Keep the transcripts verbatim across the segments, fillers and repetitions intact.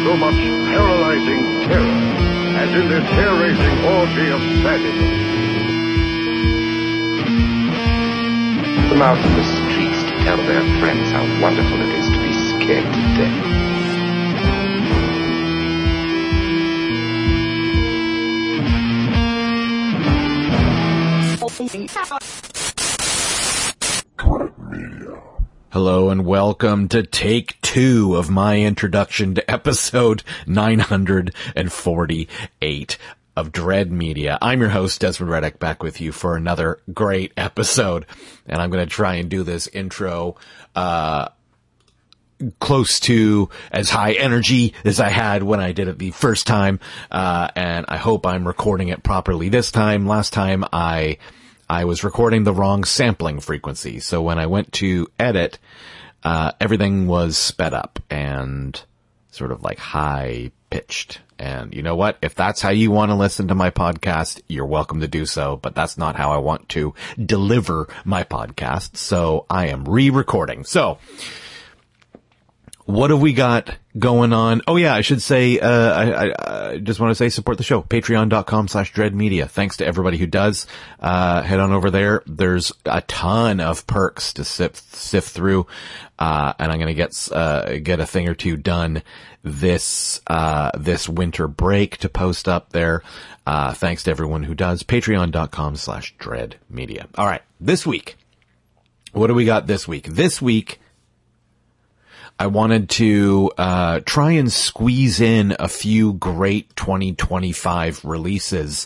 so much paralyzing terror as in this hair-raising orgy of sadism. Come out in the streets to tell their friends how wonderful it is to be scared to death. Hello and welcome to take two of my introduction to episode nine hundred forty-eight of Dread Media. I'm your host, Desmond Reddick, back with you for another great episode. And I'm going to try and do this intro, uh, close to as high energy as I had when I did it the first time. Uh, and I hope I'm recording it properly this time. Last time I, I was recording the wrong sampling frequency. So when I went to edit, uh, everything was sped up and sort of like high pitched. And you know what? If that's how you want to listen to my podcast, you're welcome to do so, but that's not how I want to deliver my podcast. So I am re-recording. So what have we got going on? Oh yeah, I should say, uh, I, I, I just want to say support the show. Patreon.com slash Dread Media. Thanks to everybody who does. Uh, head on over there. There's a ton of perks to sift, sift through. Uh, and I'm going to get, uh, get a thing or two done this, uh, this winter break to post up there. Uh, thanks to everyone who does. Patreon.com slash Dread Media. All right. This week. What do we got this week? This week, I wanted to uh try and squeeze in a few great twenty twenty-five releases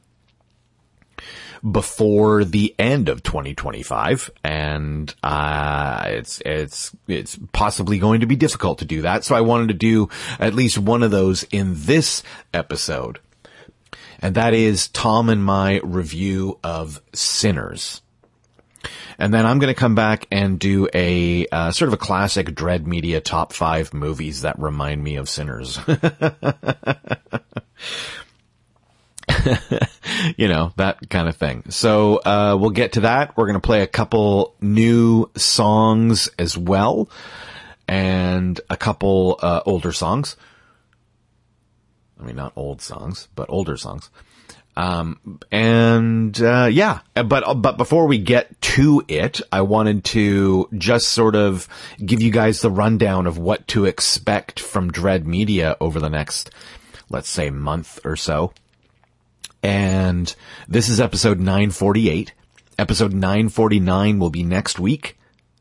before the end of twenty twenty-five, and uh it's it's it's possibly going to be difficult to do that. So I wanted to do at least one of those in this episode. And that is Tom and my review of Sinners. And then I'm going to come back and do a uh, sort of a classic Dread Media top five movies that remind me of Sinners. You know, that kind of thing. So uh we'll get to that. We're going to play a couple new songs as well, and a couple uh older songs. I mean, not old songs, but older songs. Um, and, uh, yeah, but, but before we get to it, I wanted to just sort of give you guys the rundown of what to expect from Dread Media over the next, let's say, month or so. And this is episode nine forty-eight. Episode nine forty-nine will be next week.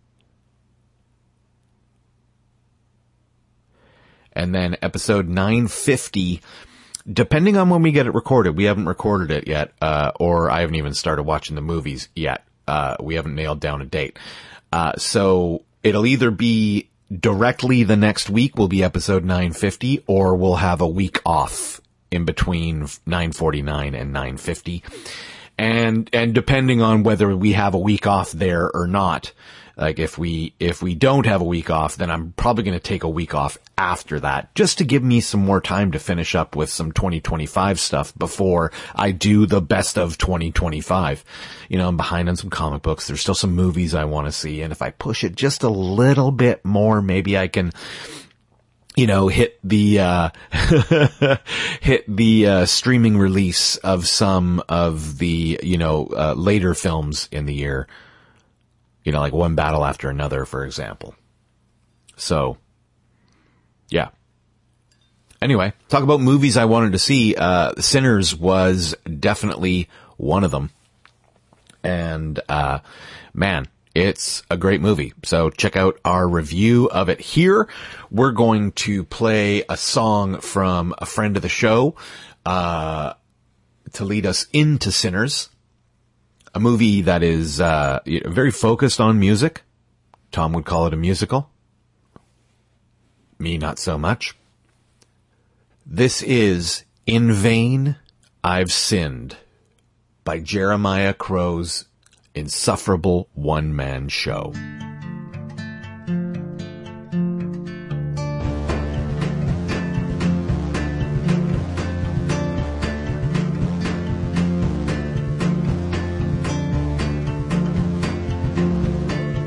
And then episode nine fifty, depending on when we get it recorded. We haven't recorded it yet, uh, or I haven't even started watching the movies yet. Uh, we haven't nailed down a date. Uh, so it'll either be directly the next week will be episode nine fifty, or we'll have a week off in between nine forty-nine and nine fifty. And, and depending on whether we have a week off there or not, like if we, if we don't have a week off, then I'm probably going to take a week off after that, just to give me some more time to finish up with some twenty twenty-five stuff before I do the best of twenty twenty-five. You know, I'm behind on some comic books. There's still some movies I want to see. And if I push it just a little bit more, maybe I can, you know, hit the, uh, hit the, uh, streaming release of some of the, you know, uh, later films in the year. You know, like One Battle After Another, for example. So, yeah. Anyway, talk about movies I wanted to see. Uh, Sinners was definitely one of them. And, uh, man, it's a great movie. So check out our review of it here. We're going to play a song from a friend of the show, uh, to lead us into Sinners. A movie that is uh very focused on music. Tom would call it a musical. Me, not so much. This is In Vain I've Sinned by Jeremiah Crow's insufferable one-man show.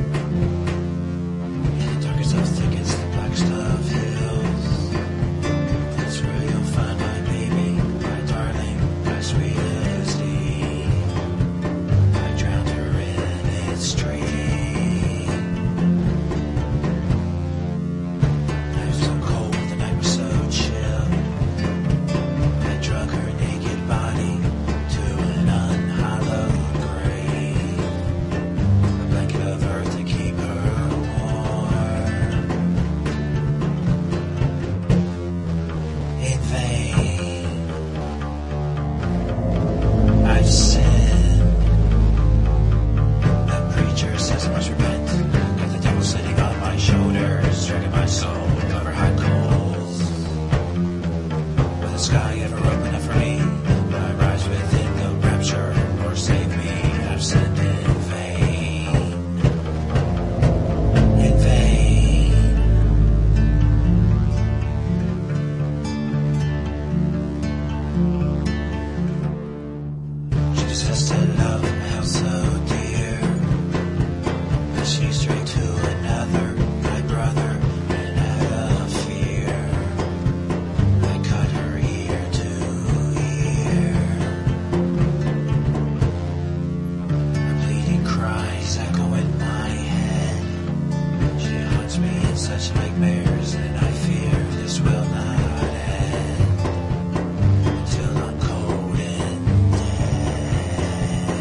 Darkest of thickets, the black stuff hills. vain. I've sinned. The preacher says I must repent. Got the devil sitting on my shoulders, dragging my soul over hot coals. Will the sky ever open up for me? Will I rise within the rapture, or save me? I've sinned in vain. In vain. She says to love held so dear, but she strayed to another, my brother, and out of fear, I cut her ear to ear. Her bleeding cries echo in my head. She haunts me in such nightmares, and I fear this will not end until I'm cold and dead.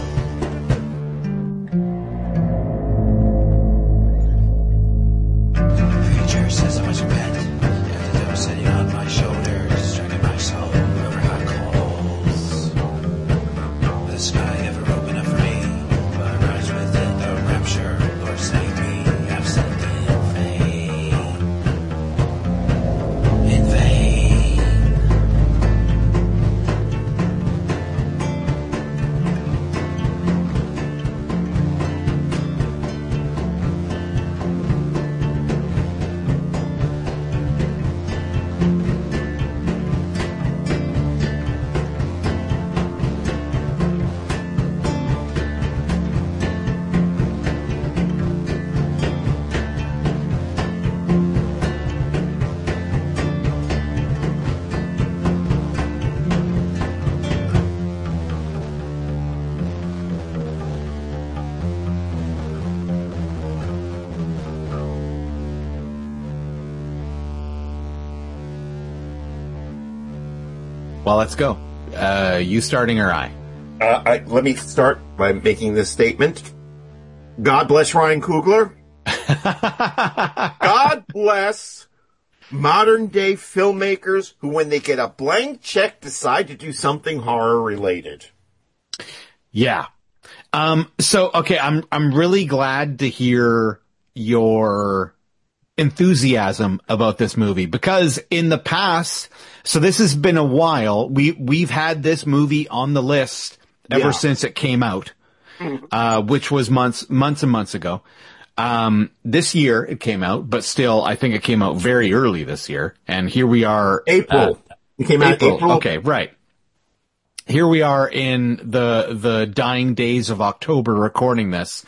The preacher says I must repent. Got the devil sitting on my shoulders, dragging my soul over hot coals. Will the sky ever open up for me? Will I rise within the rapture? Lord, save me. I've sinned in vain. In vain. Well, let's go. Uh, you starting or I? Uh, I, let me start by making this statement. God bless Ryan Coogler. God bless modern day filmmakers who, when they get a blank check, decide to do something horror related. Yeah. Um, so, okay, I'm, I'm really glad to hear your enthusiasm about this movie, because in the past, so this has been a while, we, we've had this movie on the list ever Yeah. since it came out, uh, which was months, months and months ago. Um, this year it came out, but still, I think it came out very early this year. And here we are. April. uh, It came out April. April. Okay, right. Here we are in the the dying days of October recording this.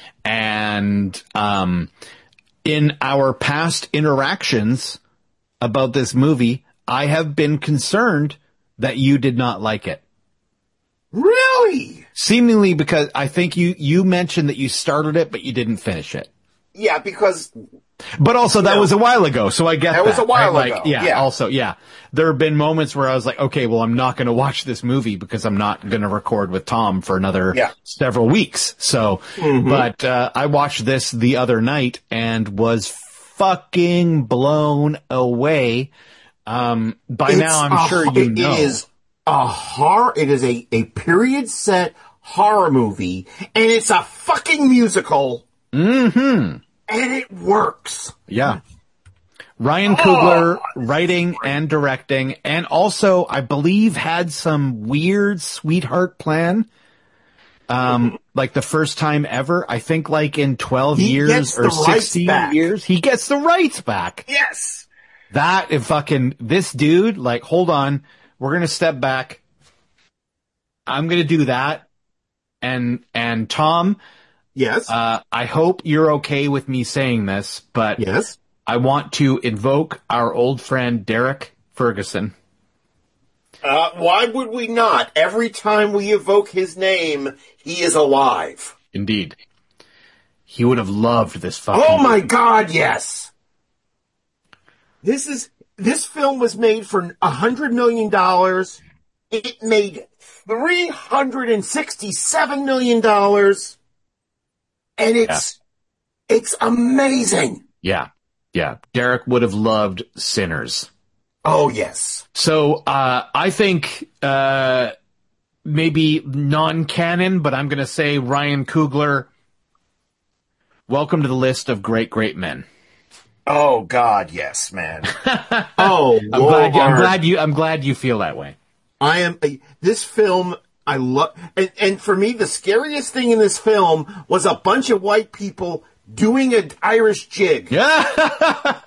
And um in our past interactions about this movie, I have been concerned that you did not like it. Really? Seemingly because I think you you mentioned that you started it but you didn't finish it. Yeah, because But also that No. was a while ago, so I get that. That was a while right? ago, Like, yeah, yeah. also, yeah. There have been moments where I was like, okay, well, I'm not going to watch this movie because I'm not going to record with Tom for another Yeah. several weeks. So, Mhm. but, uh, I watched this the other night and was fucking blown away. Um, by it's now I'm a- sure you it know. is a horror, it is a, a period set horror movie, and it's a fucking musical. Mm-hmm. And it works. Yeah. Ryan Oh, Coogler writing and directing, and also, I believe, had some weird sweetheart plan. Um, like the first time ever, I think like in twelve He years gets or the rights sixteen back. years, he gets the rights back. Yes. That, if fucking, this dude, like, hold on, we're gonna step back. I'm gonna do that. And, and Tom, Yes. uh, I hope you're okay with me saying this, but yes. I want to invoke our old friend Derek Ferguson. Uh, why would we not? Every time we evoke his name, he is alive. Indeed. He would have loved this fucking Oh my God, yes. This is, this film was made for a hundred million dollars. It made three hundred sixty-seven million dollars. And it's, it's amazing. Yeah. Yeah. Derek would have loved Sinners. Oh, yes. So, uh, I think, uh, maybe non-canon, but I'm going to say Ryan Coogler. Welcome to the list of great, great men. Oh, God, yes, man. Oh, I'm glad, you, I'm glad you, I'm glad you feel that way. I am, this film, I love, and, and for me, the scariest thing in this film was a bunch of white people doing an Irish jig. Yeah.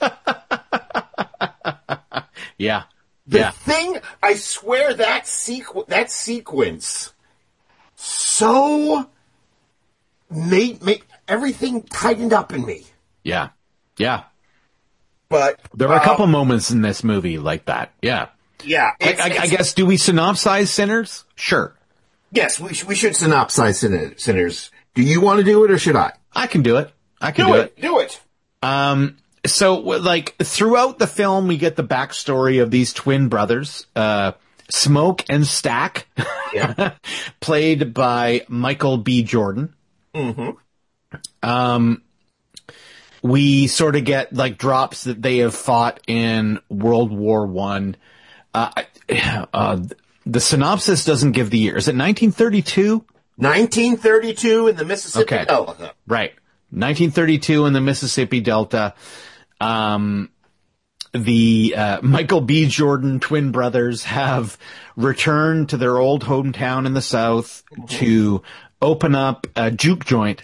Yeah. The yeah. thing, I swear that sequ- that sequence so made, made everything tightened up in me. Yeah. Yeah. But there were a couple um, moments in this movie like that. Yeah. Yeah. I, It's, I, it's, I guess, do we synopsize Sinners? Sure. Yes, we, sh- we should synopsize Sin- Sinners. Do you want to do it or should I? I can do it. I can Do, do, it. it. Do it. Um, so, like, throughout the film, we get the backstory of these twin brothers, uh, Smoke and Stack, Yeah. played by Michael B. Jordan. Mm-hmm. Um, we sort of get, like, drops that they have fought in World War One. Uh, uh, the synopsis doesn't give the year. Is it nineteen thirty-two? nineteen thirty-two in the Mississippi Okay. Delta. Right. nineteen thirty-two in the Mississippi Delta. Um, the uh, Michael B. Jordan twin brothers have returned to their old hometown in the South mm-hmm. to open up a juke joint.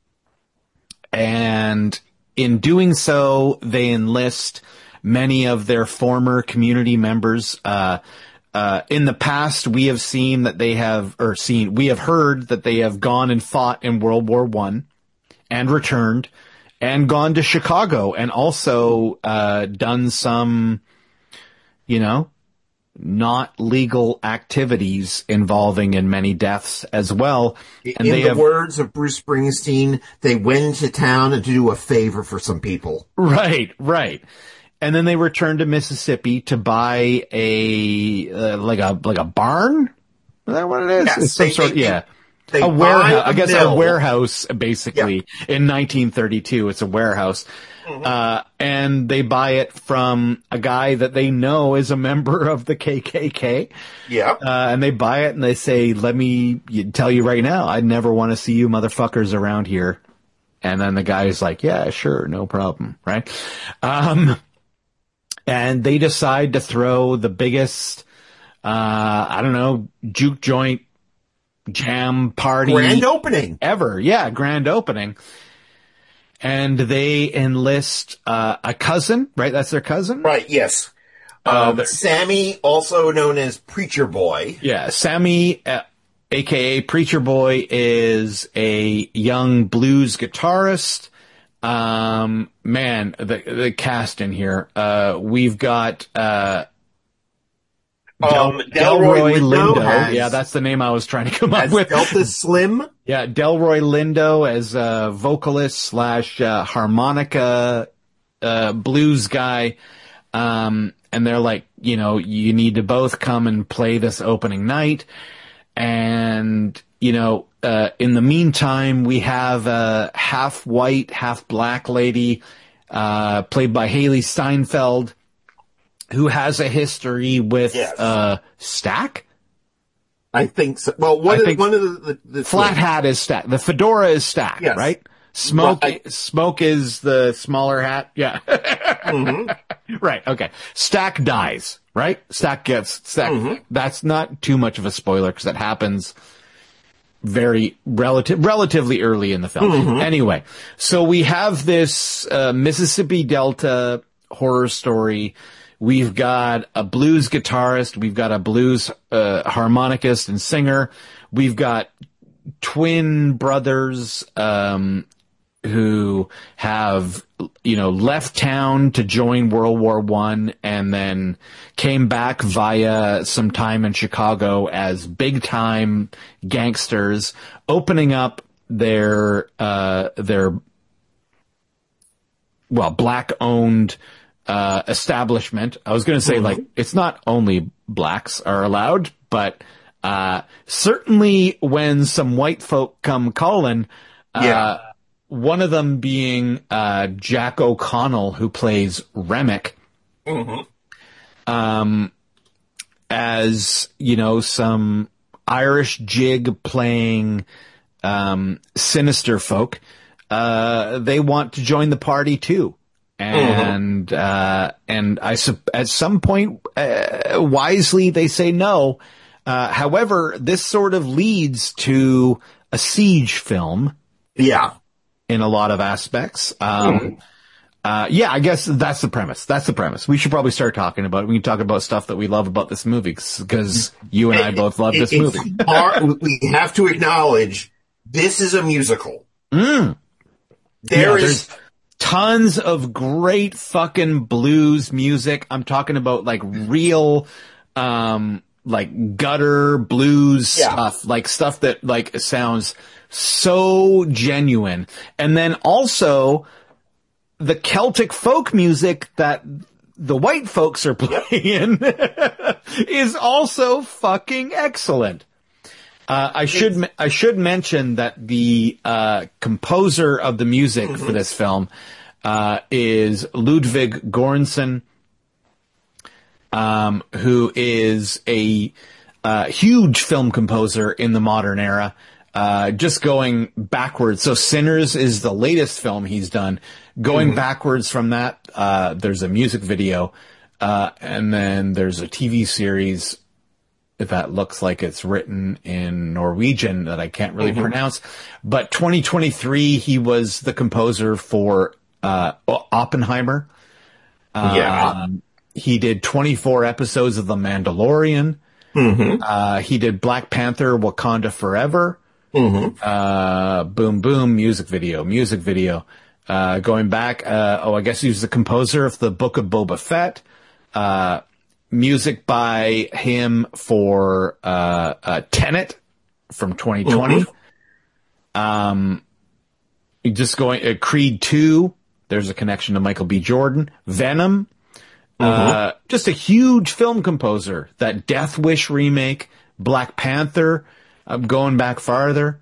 And in doing so, they enlist many of their former community members. Uh, uh, in the past, we have seen that they have, or seen, we have heard that they have gone and fought in World War One and returned and gone to Chicago and also, uh, done some, you know, not legal activities involving in many deaths as well. And in they the have, words of Bruce Springsteen, they went to town to do a favor for some people. right, right. And then they returned to Mississippi to buy a, uh, like a, like a barn? Is that what it is? Yes, It's some they- sort they- yeah. They a buy warehouse, I guess mill. a warehouse, basically, in nineteen thirty-two. It's a warehouse. Mm-hmm. Uh, and they buy it from a guy that they know is a member of the K K K. Yeah. Uh, and they buy it and they say, let me tell you right now, I never want to see you motherfuckers around here. And then the guy's like, yeah, sure, no problem, right? Um, and they decide to throw the biggest, uh, I don't know, juke joint jam party. Grand opening. Ever. Yeah, grand opening. And they enlist, uh, a cousin, right? That's their cousin? Right, yes. Uh, Um, Sammy, also known as Preacher Boy. Yeah, Sammy, uh, aka Preacher Boy, is a young blues guitarist. Um, man, the, the cast in here, uh, we've got, uh, Um, Del- Delroy Delroy Lindo Lindo. has- Yeah, that's the name I was trying to come up As with. Delta Slim. Yeah, Delroy Lindo as a vocalist slash uh, harmonica uh, blues guy. Um, and they're like, you know, you need to both come and play this opening night. And, you know, uh, in the meantime, we have a half white, half black lady, uh, played by Haley Steinfeld, who has a history with, Yes. uh, Stack? I think so. Well, one I of, think one of the, the, the Flat hat is Stack. The fedora is Stack, Yes. right? Smoke, Well, I- smoke is the smaller hat. Yeah. Mm-hmm. Right. Okay. Stack dies, right? Stack gets, Stack, Mm-hmm. that's not too much of a spoiler because that happens very relative, relatively early in the film. Mm-hmm. Anyway, so we have this, uh, Mississippi Delta horror story. We've got a blues guitarist. We've got a blues, uh, harmonicist and singer. We've got twin brothers, um, who have, you know, left town to join World War One and then came back via some time in Chicago as big time gangsters, opening up their, uh, their, well, black owned, uh, establishment. I was going to say, like, it's not only blacks are allowed, but, uh, certainly when some white folk come calling, uh, Yeah. one of them being, uh, Jack O'Connell, who plays Remick. Mm-hmm. um, as, you know, some Irish jig playing, um, sinister folk, uh, they want to join the party too. And, mm-hmm. uh, and I, at some point, uh, wisely they say no. Uh, however, this sort of leads to a siege film. Yeah. In a lot of aspects. Um, mm. uh, yeah, I guess that's the premise. That's the premise. We should probably start talking about it. We can talk about stuff that we love about this movie because you and I both love this it, movie. our, we have to acknowledge this is a musical. Mm. There yeah, is tons of great fucking blues music. I'm talking about like real, um, like gutter blues yeah. stuff, like stuff that like sounds so genuine. And then also the Celtic folk music that the white folks are playing is also fucking excellent. Uh, I should, I should mention that the, uh, composer of the music mm-hmm. for this film, uh, is Ludwig Göransson, um, who is a, uh, huge film composer in the modern era. Uh, just going backwards. So Sinners is the latest film he's done. Going mm-hmm. backwards from that, uh, there's a music video, uh, and then there's a T V series that looks like it's written in Norwegian that I can't really mm-hmm. pronounce. But twenty twenty-three, he was the composer for, uh, Oppenheimer. Yeah. Um, he did twenty-four episodes of The Mandalorian. Mm-hmm. Uh, he did Black Panther, Wakanda Forever. Mm-hmm. Uh, boom, boom, music video, music video. Uh, going back, uh, oh, I guess he was the composer of the Book of Boba Fett. Uh, music by him for, uh, uh, Tenet from twenty twenty. Mm-hmm. Um, just going, uh, Creed two. There's a connection to Michael B. Jordan. Venom. Mm-hmm. Uh, just a huge film composer. That Death Wish remake, Black Panther. I'm going back farther.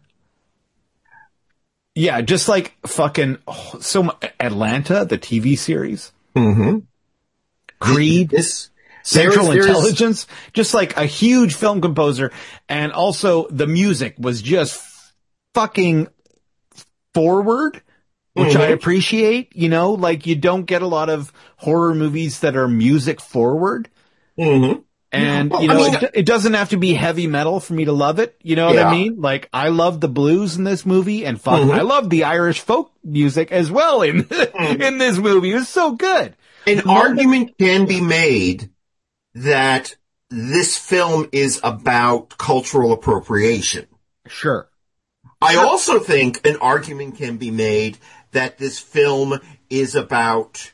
Yeah, just like fucking oh, so mu- Atlanta, the T V series. Mm-hmm. Creed, this, Central there is, there Intelligence, is... just like a huge film composer, and also the music was just fucking forward, which mm-hmm. I appreciate. You know, like you don't get a lot of horror movies that are music forward. Mm-hmm. And, well, you know, I mean, it, it doesn't have to be heavy metal for me to love it. You know what yeah. I mean? Like, I love the blues in this movie, and fuck, mm-hmm. I love the Irish folk music as well in, mm-hmm. in this movie. It was so good. An the argument moment- can be made that this film is about cultural appropriation. Sure. I sure. also think an argument can be made that this film is about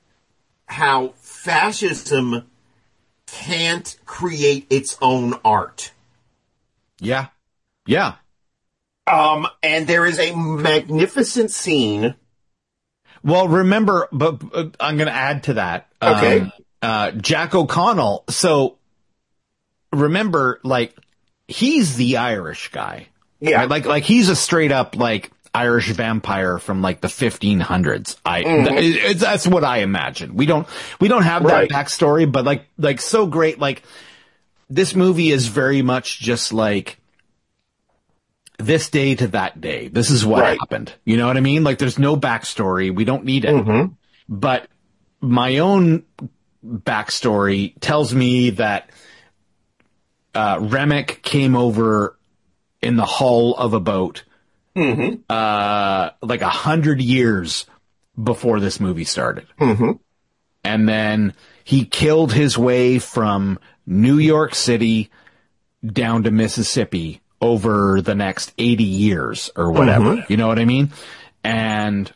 how fascism can't create its own art. Yeah. Yeah. Um, and there is a magnificent scene. Well, remember, but uh, I'm going to add to that. Okay. Um, uh, Jack O'Connell. So remember, like, he's the Irish guy. Yeah. Right? Like, like he's a straight up, like, Irish vampire from like the fifteen hundreds. I, mm-hmm. th- it, that's what I imagine. We don't, we don't have that right. backstory, but like, like so great. Like this movie is very much just like this day to that day. This is what right. happened. You know what I mean? Like there's no backstory. We don't need it. Mm-hmm. But my own backstory tells me that, uh, Remick came over in the hull of a boat. Mm-hmm. Uh, like a hundred years before this movie started. Mm-hmm. And then he killed his way from New York City down to Mississippi over the next eighty years or whatever. Mm-hmm. You know what I mean? And,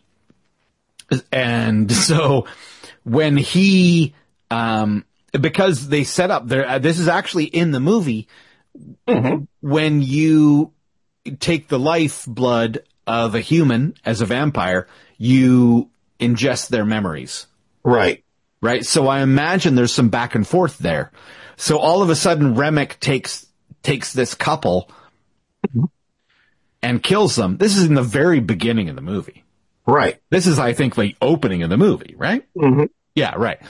and so when he, um, because they set up there, uh, this is actually in the movie. Mm-hmm. When you take the lifeblood of a human as a vampire, you ingest their memories. Right. Right. So I imagine there's some back and forth there. So all of a sudden Remick takes, takes this couple mm-hmm. and kills them. This is in the very beginning of the movie. Right. This is, I think, the opening of the movie, right? Mm-hmm. Yeah, right.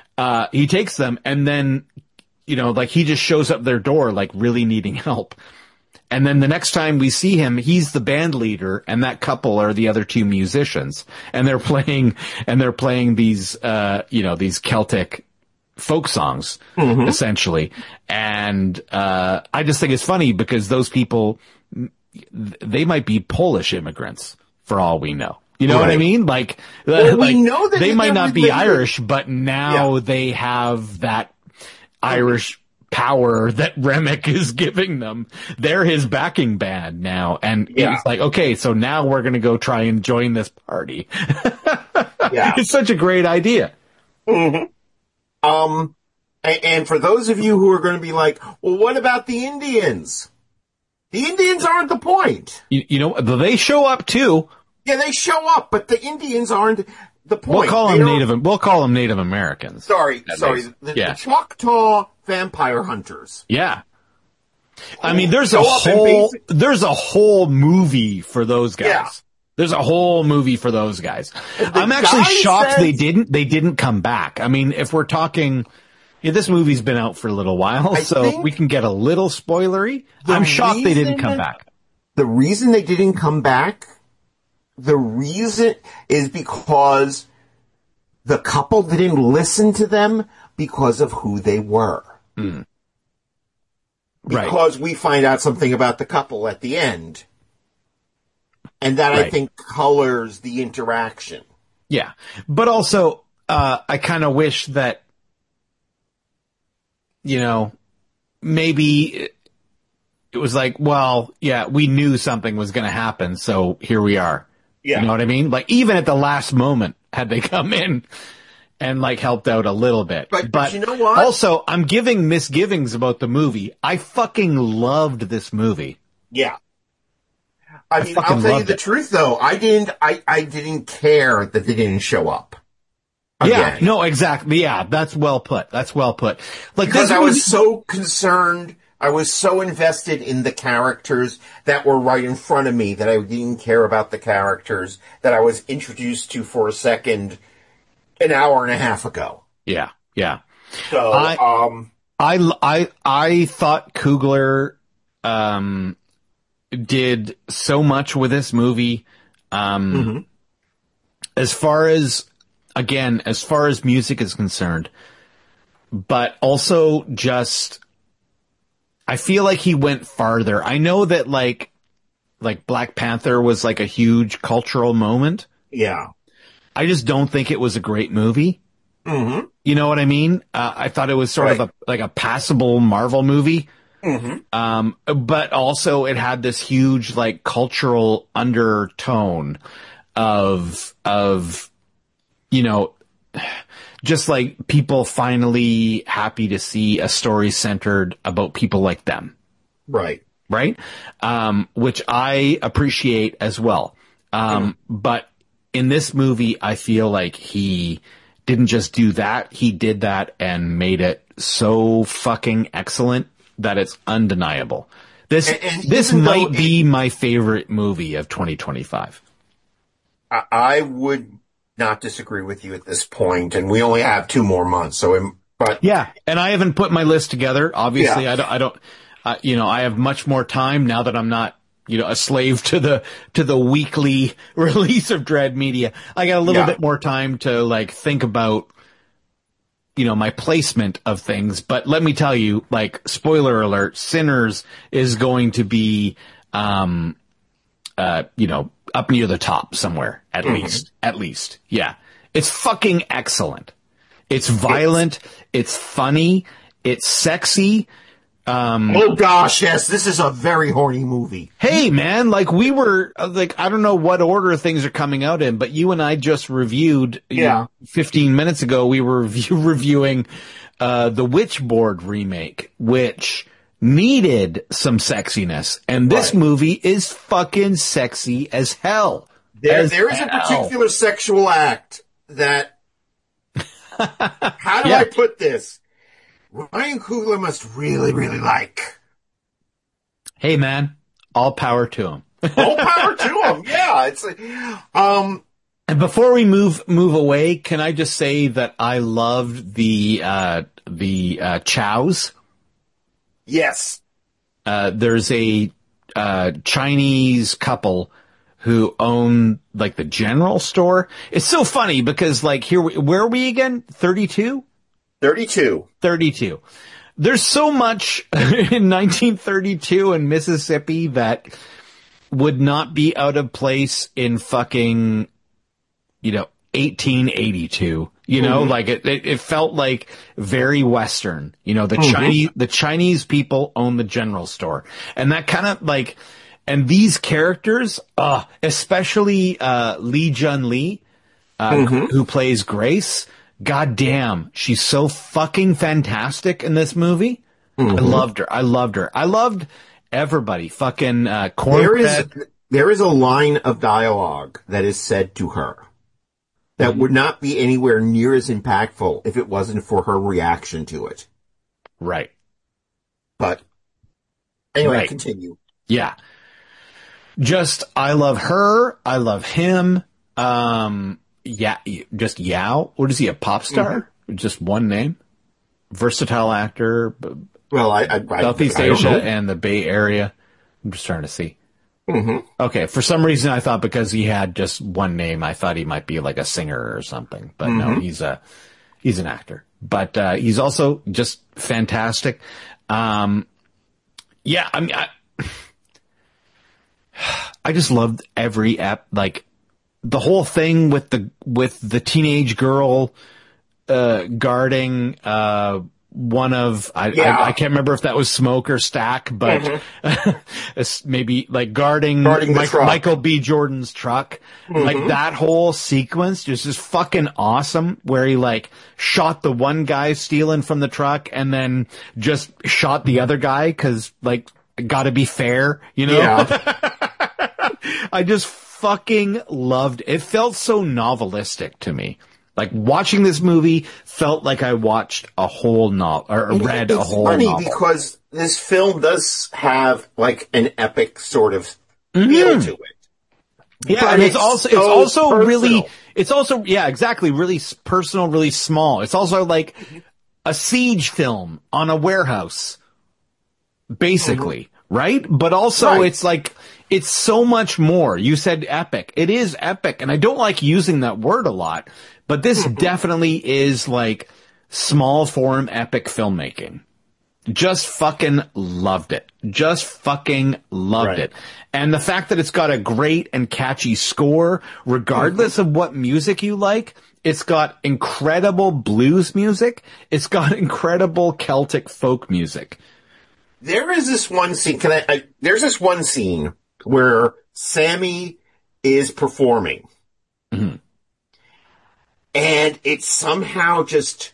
uh, he takes them and then, you know, like he just shows up their door, like really needing help. And then the next time we see him, he's the band leader and that couple are the other two musicians and they're playing, and they're playing these, uh, you know, these Celtic folk songs, mm-hmm. essentially. And, uh, I just think it's funny because those people, they might be Polish immigrants for all we know. You know right. what I mean? Like, well, like we know that they might not be related. Irish, but now yeah. they have that Irish power that Remick is giving them. They're his backing band now. And yeah. it's like, okay, so now we're going to go try and join this party. yeah. It's such a great idea. Mm-hmm. Um, and, and for those of you who are going to be like, well, what about the Indians? The Indians aren't the point. You, you know, they show up too. Yeah, they show up, but the Indians aren't the point. We'll call them Native, we'll call them Native Americans. Sorry, sorry. The, yeah. the Choctaw vampire hunters. Yeah. I mean, there's a whole, there's a whole movie for those guys. Yeah. There's a whole movie for those guys. I'm actually shocked says, they didn't, they didn't come back. I mean, if we're talking, yeah, this movie's been out for a little while, I so we can get a little spoilery. I'm shocked they didn't come back. The reason they didn't come back, the reason is because the couple didn't listen to them because of who they were. Mm. Because right. we find out something about the couple at the end. And that, right. I think, colors the interaction. Yeah. But also, uh, I kind of wish that, you know, maybe it was like, well, yeah, we knew something was going to happen, so here we are. Yeah. You know what I mean? Like, even at the last moment, had they come in and, like, helped out a little bit. But, but, but you know what? Also, I'm giving misgivings about the movie. I fucking loved this movie. Yeah. I mean, I I'll tell you the it. truth, though. I didn't, I, I didn't care that they didn't show up. Again. Yeah, no, exactly. Yeah, that's well put. That's well put. Like, because this I movie- was so concerned. I was so invested in the characters that were right in front of me that I didn't care about the characters that I was introduced to for a second an hour and a half ago. Yeah, yeah. So, I, um, I, I, I thought Coogler, um, did so much with this movie. Um, mm-hmm. as far as, again, as far as music is concerned, but also just, I feel like he went farther. I know that like, like Black Panther was like a huge cultural moment. Yeah. I just don't think it was a great movie. Mm-hmm. You know what I mean? Uh, I thought it was sort right. of a, like a passable Marvel movie. Mm-hmm. Um, but also it had this huge like cultural undertone of, of, you know, just like people finally happy to see a story centered about people like them. Right. Right. Um, which I appreciate as well. Um, mm-hmm. but in this movie, I feel like he didn't just do that. He did that and made it so fucking excellent that it's undeniable. This, and, and this might it, be my favorite movie of twenty twenty-five. I, I would not disagree with you at this point, and we only have two more months. So, I'm, but yeah, and I haven't put my list together. Obviously, yeah. I don't. I don't. Uh, you know, I have much more time now that I'm not, you know, a slave to the to the weekly release of Dread Media. I got a little yeah. bit more time to like think about, you know, my placement of things. But let me tell you, like, spoiler alert: Sinners is going to be, um, uh, you know, up near the top somewhere, at mm-hmm. least, at least. Yeah. It's fucking excellent. It's violent. It's, it's funny. It's sexy. Um, oh gosh, yes, this is a very horny movie. Hey man, like we were, like, I don't know what order things are coming out in, but you and I just reviewed, yeah, you know, fifteen minutes ago, we were review- reviewing, uh, the Witchboard remake, which needed some sexiness. And this right. movie is fucking sexy as hell. There, as there is hell. a particular sexual act that, how do yeah. I put this? Ryan Coogler must really, really like. Hey man, all power to him. All power to him. Yeah, it's like, um, And before we move move away, can I just say that I loved the uh, the uh, chows. Yes. Uh, there's a uh, Chinese couple who own like the general store. It's so funny because like here, we, where are we again? thirty-two? thirty-two. thirty-two. There's so much in nineteen thirty-two in Mississippi that would not be out of place in fucking, you know, eighteen eighty-two. You know, mm-hmm. like it, it, it felt like very Western. You know, the mm-hmm. Chinese, the Chinese people own the general store. And that kind of like, and these characters, uh, especially, uh, Lee Jun Lee, uh, mm-hmm. who plays Grace. God damn, she's so fucking fantastic in this movie. Mm-hmm. I loved her. I loved her. I loved everybody. Fucking, uh, Cornbread. There is, there is a line of dialogue that is said to her that would not be anywhere near as impactful if it wasn't for her reaction to it. Right. But, anyway, right. Continue. Yeah. Just, I love her. I love him. Um, yeah, just Yao. What is he, a pop star? Mm-hmm. Just one name? Versatile actor. Well, I, I, Southeast I, I Asia and the Bay Area. I'm just trying to see. Mm-hmm. Okay, for some reason I thought because he had just one name, I thought he might be like a singer or something. But mm-hmm. no, he's a he's an actor. But uh, he's also just fantastic. Um, yeah, I mean, I, I just loved every app, like the whole thing with the with the teenage girl uh, guarding. Uh, One of, I, yeah. I, I can't remember if that was Smoke or Stack, but mm-hmm. maybe like guarding, guarding Mike, Michael B. Jordan's truck. Mm-hmm. Like that whole sequence just is fucking awesome where he like shot the one guy stealing from the truck and then just shot the other guy cause like gotta be fair, you know? Yeah. I just fucking loved it. It felt so novelistic to me. Like watching this movie felt like I watched a whole novel or read it's a whole funny novel. Because this film does have like an epic sort of feel mm-hmm. to it. Yeah, but and it's, it's also so it's also personal. really it's also yeah exactly really personal, really small. It's also like a siege film on a warehouse, basically, mm-hmm. right? But also right. it's like. It's so much more. You said epic. It is epic. And I don't like using that word a lot, but this definitely is like small form epic filmmaking. Just fucking loved it. Just fucking loved right. it. And the fact that it's got a great and catchy score, regardless mm-hmm. of what music you like, it's got incredible blues music. It's got incredible Celtic folk music. There is this one scene. Can I, I there's this one scene where Sammy is performing. Mm-hmm. And it somehow just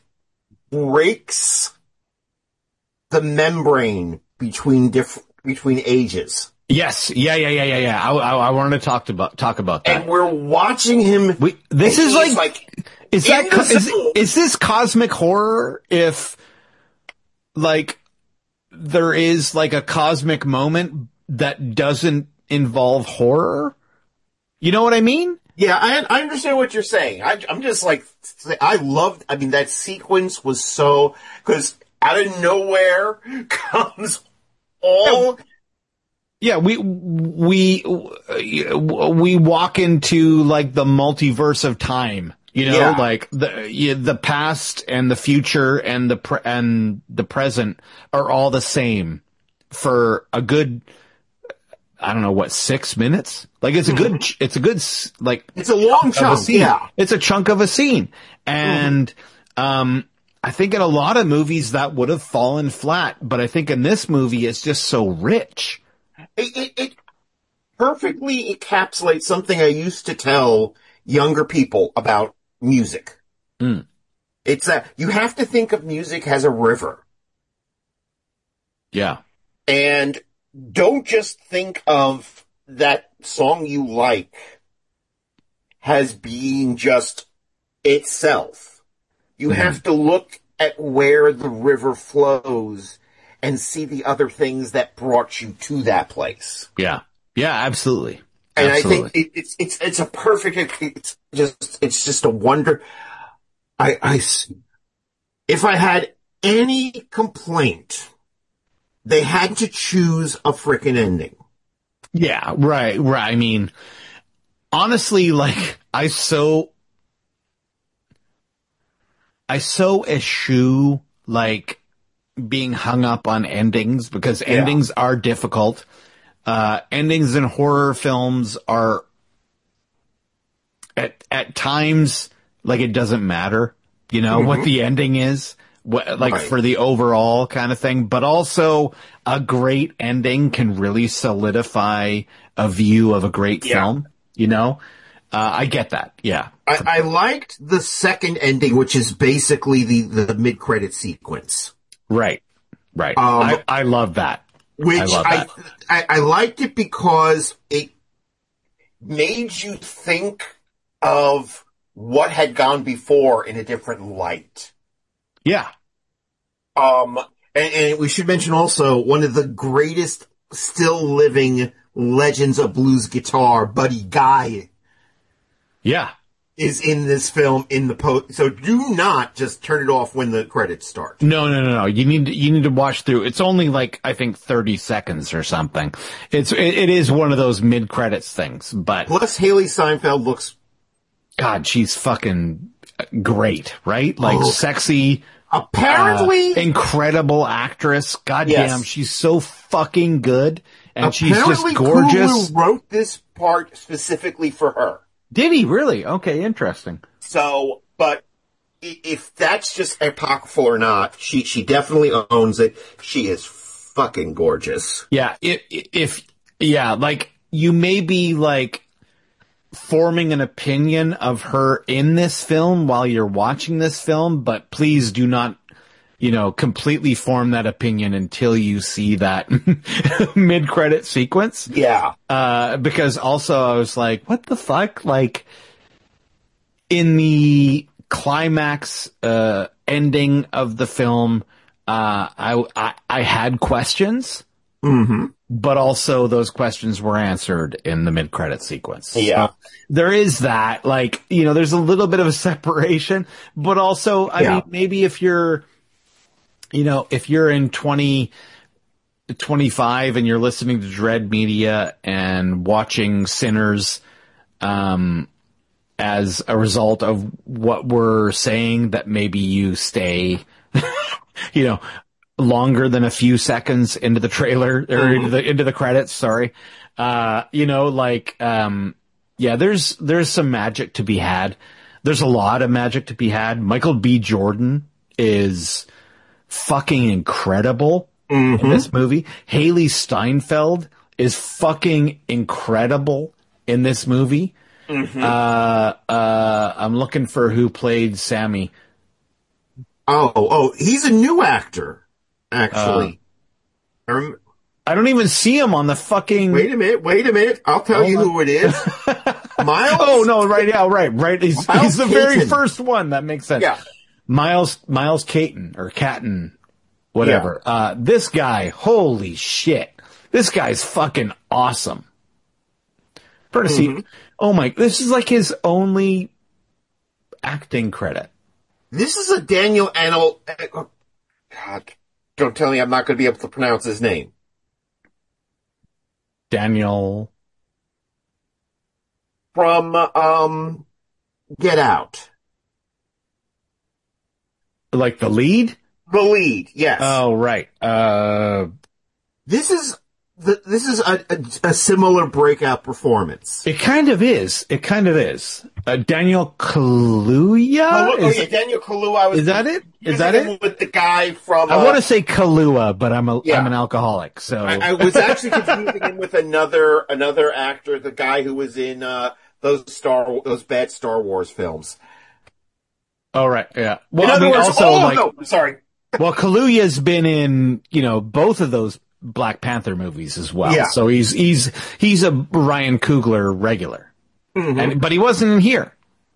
breaks the membrane between diff- between ages. Yes. Yeah, yeah, yeah, yeah, yeah. I, I, I wanted to talk to, about, talk about that. And we're watching him. We, this is like, like, is that, co- is, is this cosmic horror if, like, there is like a cosmic moment that doesn't involve horror? You know what I mean? Yeah, I, I understand what you're saying. I, I'm just like, I loved, I mean, that sequence was so, because out of nowhere comes all. Yeah, we, we, we walk into like the multiverse of time, you know, yeah. like the, yeah, the past and the future and the, pre- and the present are all the same for a good, I don't know what, six minutes? Like it's a good, it's a good, like. It's a long chunk, scene. yeah. It's a chunk of a scene. And, mm-hmm. um, I think in a lot of movies that would have fallen flat, but I think in this movie it's just so rich. It, it, it perfectly encapsulates something I used to tell younger people about music. Mm. It's that you have to think of music as a river. Yeah. And don't just think of that song you like as being just itself. You mm-hmm. have to look at where the river flows and see the other things that brought you to that place. Yeah. Yeah, absolutely. And Absolutely. I think it, it's it's it's a perfect. It's just it's just a wonder. I I s- if I had any complaint, they had to choose a frickin' ending. Yeah, right, right. I mean, honestly, like, I so, I so eschew, like, being hung up on endings because Yeah. endings are difficult. Uh, endings in horror films are, at, at times, like, it doesn't matter, you know, what the ending is. What, like Right. for the overall kind of thing, but also a great ending can really solidify a view of a great Yeah. film, you know? Uh, I get that. Yeah. I, I liked the second ending, which is basically the the mid credit sequence, Right. Right. Um, I, I love that. which I love I, that. I I liked it because it made you think of what had gone before in a different light. Yeah. Um, and, and we should mention also one of the greatest still living legends of blues guitar, Buddy Guy, Yeah. is in this film in the post. So do not just turn it off when the credits start. No, no, no, no. You need to, you need to watch through. It's only like, I think thirty seconds or something. It's, it, it is one of those mid credits things, but Plus, Haley Seinfeld looks God, she's fucking great, right? Like Oh. sexy, apparently uh, incredible actress. God Yes. damn, she's so fucking good. And she's apparently just gorgeous. Hulu wrote this part specifically for her. Did he really? Okay, interesting. So, but i- if that's just apocryphal or not, she she definitely owns it. She is fucking gorgeous. Yeah, if, if, yeah, like, you may be, like, forming an opinion of her in this film while you're watching this film, but please do not, you know, completely form that opinion until you see that mid-credit sequence. Yeah. Uh, because also I was like, what the fuck? Like, in the climax, uh, ending of the film, uh, I, I, I had questions, Mm-hmm. but also those questions were answered in the mid-credit sequence. Yeah. So there is that, like, you know, there's a little bit of a separation, but also, I Yeah. mean, maybe if you're, you know, if you're in twenty twenty-five and you're listening to Dread Media and watching Sinners, um, as a result of what we're saying, that maybe you stay, you know, longer than a few seconds into the trailer or into the, into the credits. Sorry. Uh, you know, like, um, yeah, there's, there's some magic to be had. There's a lot of magic to be had. Michael B. Jordan is fucking incredible in this movie. Haley Steinfeld is fucking incredible in this movie. Uh, uh, I'm looking for who played Sammy. Oh, oh, he's a new actor, actually. Um, I don't even see him on the fucking. wait a minute, wait a minute. I'll tell you Hold who it is. Miles? Oh no! Right, yeah, right, right. He's, Miles he's the very Caton. first one. That makes sense. Yeah. Miles Miles Caton or Catton, whatever. Uh, this guy, holy shit! This guy's fucking awesome. Courtesy. Mm-hmm. Oh my! This is like his only acting credit. This is a Daniel Anel. oh, God, don't tell me I'm not going to be able to pronounce his name. Daniel. From, um, Get Out. Like the lead? The lead, yes. Oh, right. Uh, This is, the, this is a, a, a similar breakout performance. it kind of is. It kind of is. Uh, Daniel Kaluuya? Oh, oh, Is- yeah, Daniel Kaluuya. Was is that it? Is confusing that him it? With the guy from. I uh, want to say Kahlua, but I'm a Yeah. am an alcoholic, so I, I was actually confusing him with another another actor, the guy who was in uh, those Star those bad Star Wars films. all right, yeah. Well, in I other mean, words, also oh like, no, sorry. well, Kaluuya's been in you know both of those Black Panther movies as well, Yeah. so he's he's he's a Ryan Coogler regular, Mm-hmm. and but he wasn't in here.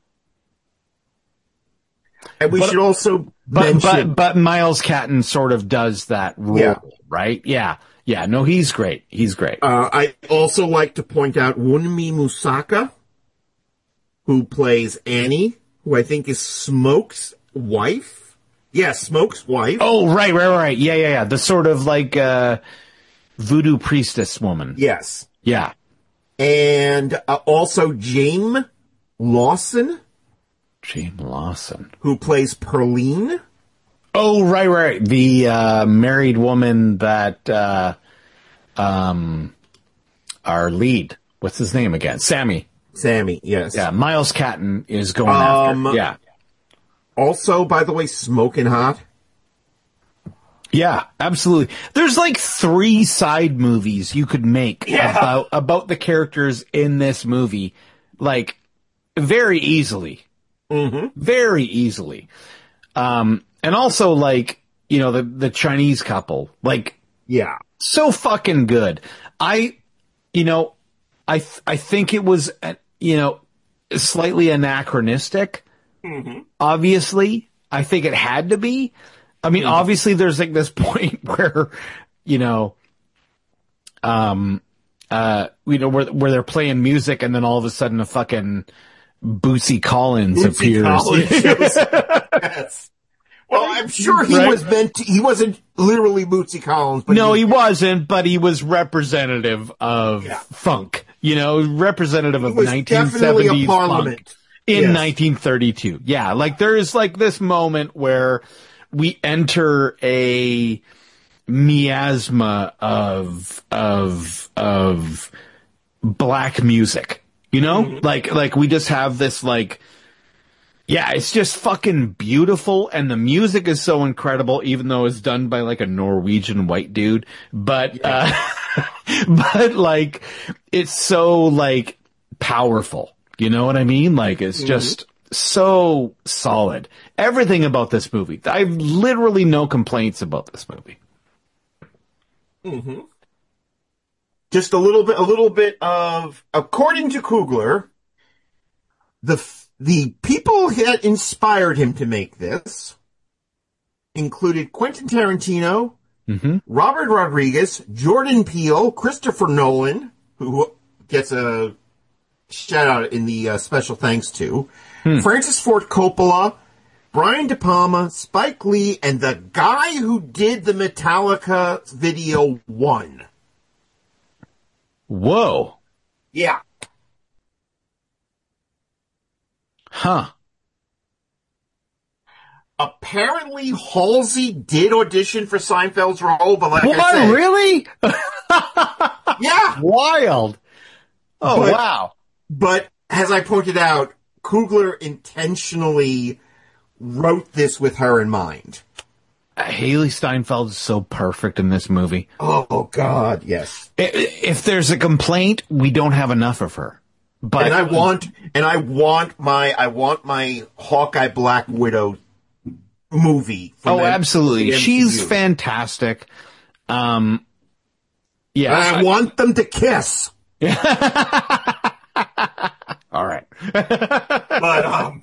And we But- should also But mention. but but Miles Catton sort of does that role, Yeah. right? Yeah, Yeah, no, he's great. He's great. Uh, I also like to point out Wunmi Musaka, who plays Annie, who I think is Smoke's wife. Yeah, Smoke's wife. Oh, right, right, right. Yeah, yeah, yeah. The sort of like uh, voodoo priestess woman. Yes. Yeah. And uh, also James Lawson, James Lawson. who plays Perline. Oh, right, right. The uh, married woman that uh, um, our lead, what's his name again? Sammy. Sammy, yes. Yeah, Miles Catton is going Um, after. Yeah. Also, by the way, Smoking Hot. Yeah, absolutely. There's like three side movies you could make Yeah. about about the characters in this movie, like very easily, Mm-hmm. very easily. Um, and also like you know the the Chinese couple, like Yeah. so fucking good. I, you know, I th- I think it was uh, you know slightly anachronistic. Mm-hmm. Obviously, I think it had to be. I mean, obviously there's like this point where, you know, um, uh, you know, where, where they're playing music and then all of a sudden a fucking Bootsy Collins Bootsy appears. Collins shows up. Yes. Well, I'm sure he Right? was meant to, he wasn't literally Bootsy Collins, but No, he wasn't, but he was representative of Yeah. funk, you know, representative of was definitely a nineteen seventies parliament. funk in Yes. nineteen thirty-two. Yeah, like there is like this moment where we enter a miasma of, of, of black music, you know, Mm-hmm. like, like we just have this like, yeah, it's just fucking beautiful, and the music is so incredible, even though it's done by like a Norwegian white dude. But, uh, but like, it's so like powerful. You know what I mean? Like, it's just so solid. Everything about this movie. I have literally no complaints about this movie. Mm-hmm. Just a little bit, a little bit of, according to Coogler, the f- the people that inspired him to make this included Quentin Tarantino, Mm-hmm. Robert Rodriguez, Jordan Peele, Christopher Nolan, who gets a shout out in the uh, special thanks to, Francis Ford Coppola, Brian De Palma, Spike Lee, and the guy who did the Metallica video one. Whoa. Yeah. Huh. Apparently, Halsey did audition for Seinfeld's role, but like I What? said, Really? yeah. Wild. Oh, But- wow. But as I pointed out, Coogler intentionally wrote this with her in mind. Haley Steinfeld is so perfect in this movie. Oh God, yes. I- If there's a complaint, we don't have enough of her. But And I want, and I want my, I want my Hawkeye Black Widow movie. from oh, M- absolutely, M C U. she's fantastic. Um, yeah, And I want them to kiss. all right. But, um,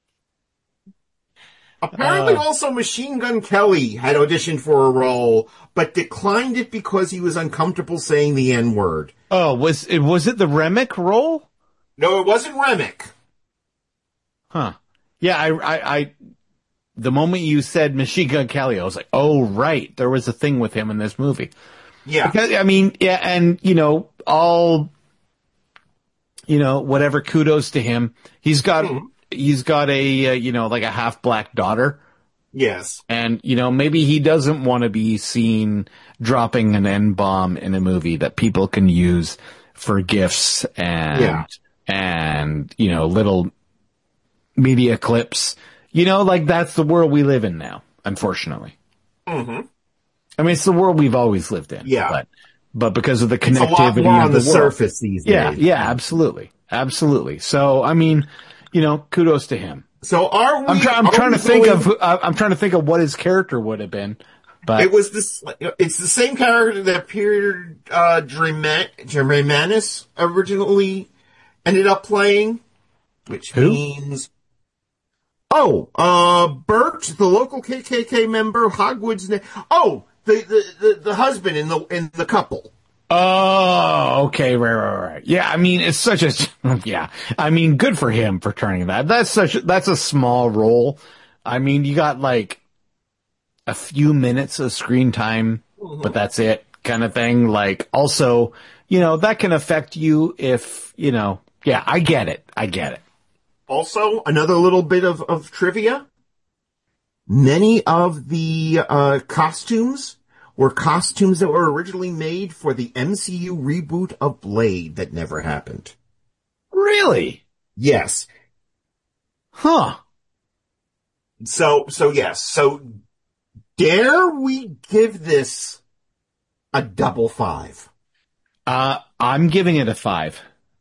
apparently Uh. also Machine Gun Kelly had auditioned for a role, but declined it because he was uncomfortable saying the N-word. Oh, was it was it the Remick role? No, it wasn't Remick. Huh? Yeah, I, I, I. The moment you said Machine Gun Kelly, I was like, oh right, there was a thing with him in this movie. Yeah. Because, I mean, yeah, and you know, all, you know, whatever kudos to him. He's got, Mhm. he's got a, uh, you know, like a half black daughter. Yes. And, you know, maybe he doesn't want to be seen dropping an N-bomb in a movie that people can use for gifts and, Yeah. and, you know, little media clips. You know, like that's the world we live in now, unfortunately. Mm-hmm. I mean, it's the world we've always lived in. Yeah. But, but because of the It's a lot connectivity more of on the, the, world. surface these Yeah, days. yeah, absolutely. Absolutely. So, I mean, you know, kudos to him. So are we? I'm, try- I'm are trying we to think going- of, who- uh, I'm trying to think of what his character would have been. But It was this. It's the same character that appeared. Uh, Jermaine Manis originally ended up playing, which Who? means. Oh, uh, Bert, the local K K K member, Hogwood's name. Oh, the, the, the, the husband in the in the couple. Oh, okay, right, right, right. Yeah, I mean, it's such a, yeah, I mean, good for him for turning that. That's such, that's a small role. I mean, you got like a few minutes of screen time, mm-hmm. but that's it kind of thing. Like, also, you know, that can affect you if, you know, yeah, I get it. I get it. Also, another little bit of, of trivia. Many of the, uh, costumes were costumes that were originally made for the M C U reboot of Blade that never happened. Really? Yes. Huh. So, so yes. So, dare we give this a double five? Uh, I'm giving it a five.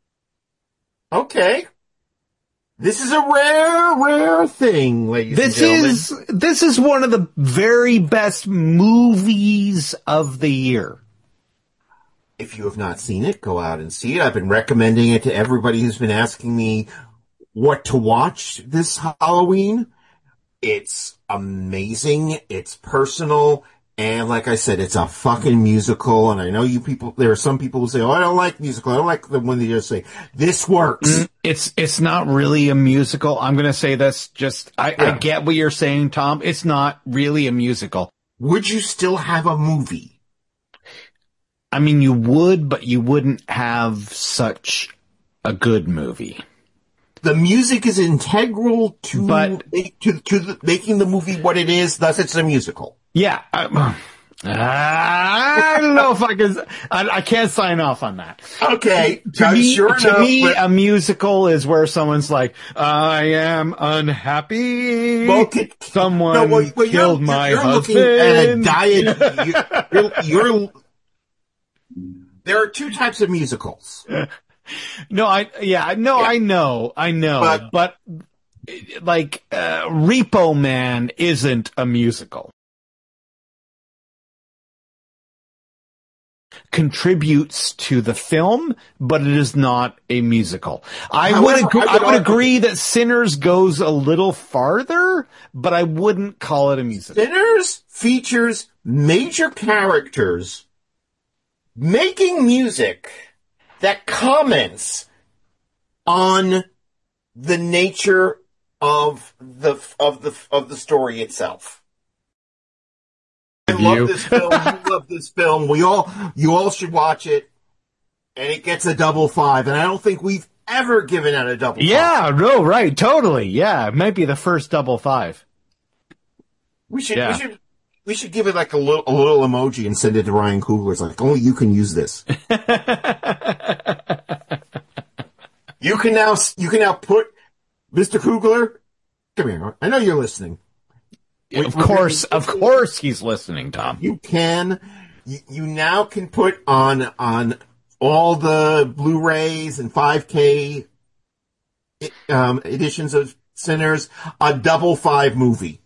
Okay. This is a rare, rare thing, ladies this and gentlemen. This is, this is one of the very best movies of the year. If you have not seen it, go out and see it. I've been recommending it to everybody who's been asking me what to watch this Halloween. It's amazing. It's personal. And like I said, it's a fucking musical. And I know you people, there are some people who say, oh, I don't like musical. I don't like the one that you just say, this works. It's, it's not really a musical. I'm going to say this just, I, yeah. I get what you're saying, Tom. It's not really a musical. Would you still have a movie? I mean, you would, but you wouldn't have such a good movie. The music is integral to, but, to, to the, making the movie what it is. Thus, it's a musical. Yeah. I, I don't know if I can, I, I can't sign off on that. Okay. To me, sure to enough, me but, a musical is where someone's like, I am unhappy. Well, can, Someone no, well, well, killed you're, my you're husband. Looking at a diet. You're, you're, you're, there are two types of musicals. No, I, yeah, no, yeah. I know, I know, but, but like, uh, Repo Man isn't a musical. Contributes to the film, but it is not a musical. I However, would agree, I would, I would agree that Sinners goes a little farther, but I wouldn't call it a musical. Sinners features major characters making music that comments on the nature of the of the of the story itself. I love this film. You love this film. We all, you all should watch it. And it gets a double five. And I don't think we've ever given out a double yeah, five. Yeah, no, right. Totally. Yeah. It might be the first double five. We should, yeah. we should, we should give it like a little, a little emoji and send it to Ryan Coogler. It's like, only you can use this. You can now, you can now put Mister Coogler. Come here. I know you're listening. Of course, of course he's listening, Tom. You can, you, you now can put on, on all the Blu-rays and five K, um, editions of Sinners, a double five movie.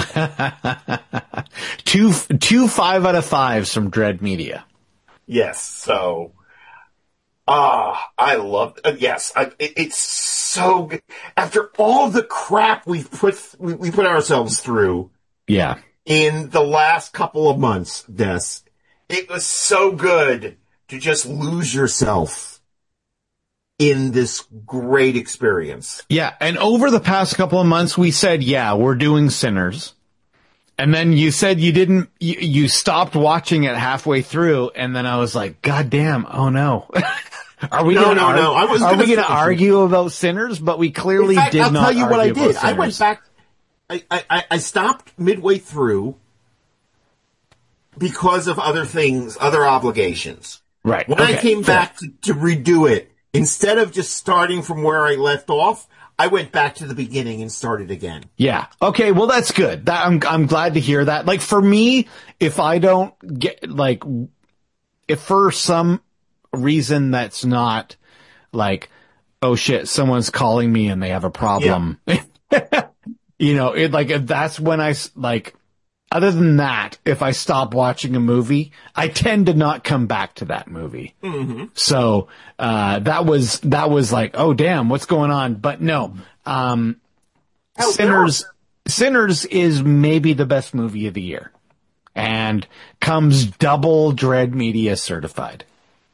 two, two five out of fives from Dread Media. Yes, so, ah, uh, I love, uh, yes, I, it, it's so good. After all the crap we've put, we, we put ourselves through. Yeah. In the last couple of months, Des, it was so good to just lose yourself in this great experience. Yeah, and over the past couple of months, we said, yeah, we're doing Sinners. And then you said you didn't, you, you stopped watching it halfway through, and then I was like, God damn, oh no. Are we no, gonna no, argue, no. I was are we going to finish. argue about Sinners? But we clearly in fact, did I'll not tell you what I did. I went Sinners. back. I, I, I stopped midway through because of other things, other obligations. Right. When okay. I came Fair. back to, to redo it, instead of just starting from where I left off, I went back to the beginning and started again. Yeah. Okay. Well, that's good. That, I'm, I'm glad to hear that. Like for me, if I don't get, like, if for some reason that's not like, oh shit, someone's calling me and they have a problem. Yeah. You know, it like, if that's when I, like, other than that, if I stop watching a movie, I tend to not come back to that movie. Mm-hmm. So, uh, that was, that was like, oh damn, what's going on? But no, um, oh, Sinners, no. Sinners is maybe the best movie of the year. and comes double Dread Media certified.